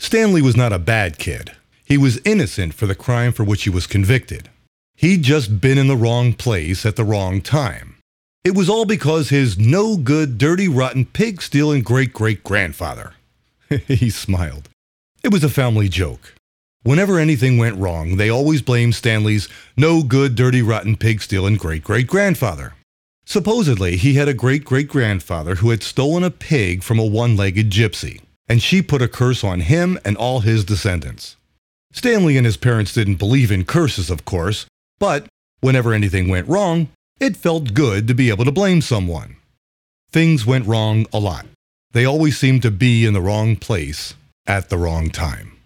Stanley was not a bad kid. He was innocent for the crime for which he was convicted. He'd just been in the wrong place at the wrong time. It was all because his no-good, dirty, rotten, pig-stealing great-great-grandfather. He smiled. It was a family joke. Whenever anything went wrong, they always blamed Stanley's no-good, dirty, rotten, pig-stealing great-great-grandfather. Supposedly, he had a great-great-grandfather who had stolen a pig from a one-legged gypsy, and she put a curse on him and all his descendants. Stanley and his parents didn't believe in curses, of course, but whenever anything went wrong, it felt good to be able to blame someone. Things went wrong a lot. They always seemed to be in the wrong place at the wrong time.